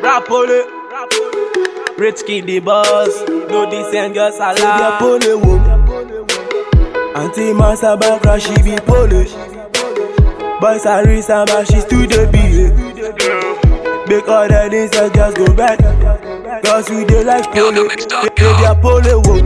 Rapole, Rich Kid the boss. No decent girls Say allowed. they pole wo. Auntie Masa Bakra, she be Polish. Boys are rich but she still the be. Because the days girls go back. Cause we dey like pole. Say they pole wo.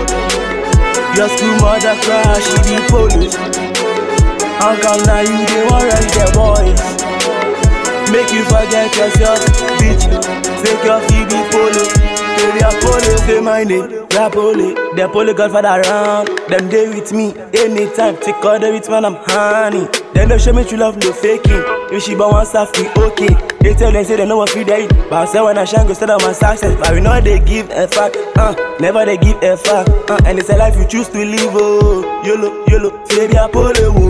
Your school mother cry, she be Polish. How come now you dey worry the boys? Make you forget yourself, bitch. Take your feet be polo. Say they are polo, say my name, Rapole. The polo godfather around. Them day with me anytime. Take all the rich man, I'm honey. Then they show me true love, no faking. If she born one stuff, we okay. They tell them say they know what free they eat. But I say when I shine, go start on my success. But we know they give a fuck, never they give a fuck, and it's a life you choose to live, oh. YOLO, say they are polo.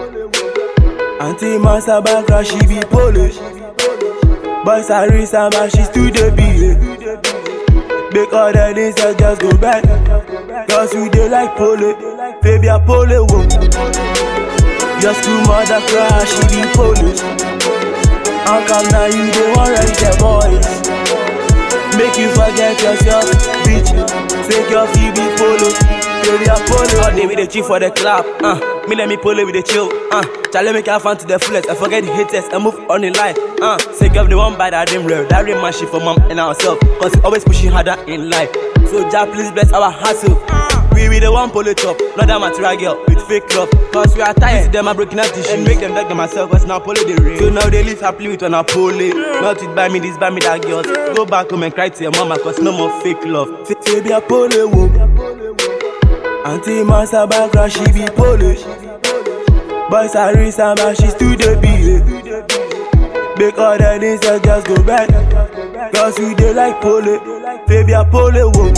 Auntie Masa Bakra, she be Polish. Boys are rich but she still the be. Because the days just go back. Cause we dey like pole. Baby a pole wo. Your school mother cry, she be Polish. How come now you dey worry the boys? Make you forget yourself, bitch. Take your feet be polo. Baby a pole. All day we dey chill for the club, me let me polo with the chill, Charlie make her fun to the fullest. I forget the haters and move on in life, Say girl the one by that dream real. That real man shit for mom and ourselves. Cause we always pushing harder in life. So Jah please bless our hustle. We be the one polo top, not that material girl with fake love. Cause we are tired, them are breaking out tissues and make them like them myself, cause now polo they real. So now they live happily with an polo. Not it buy me this, buy me that girls. Go back home and cry to your mama cause no more fake love. Say be a polo wo. Auntie Masa Bakra, she be Polish. Boys are rich but she still the be. Because the days girls go back. Cause we dey like pole. Baby a pole wo.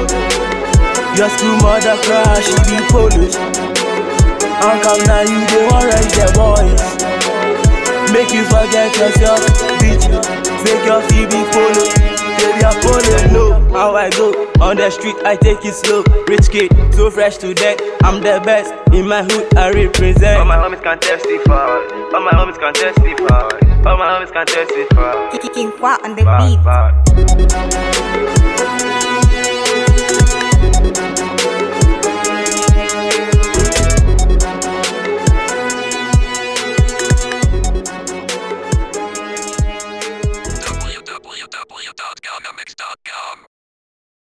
Your school mother cry, she be Polish. How come now you dey worry the boys? Make you forget yourself, bitch. Take your feet be polo. Baby a pole. Know how I go. On the street, I take it slow. Rich kid, so fresh to death. I'm the best. In my hood, I represent. All my homies can testify. All my homies can testify. All my homies can testify. Kicking on the beat.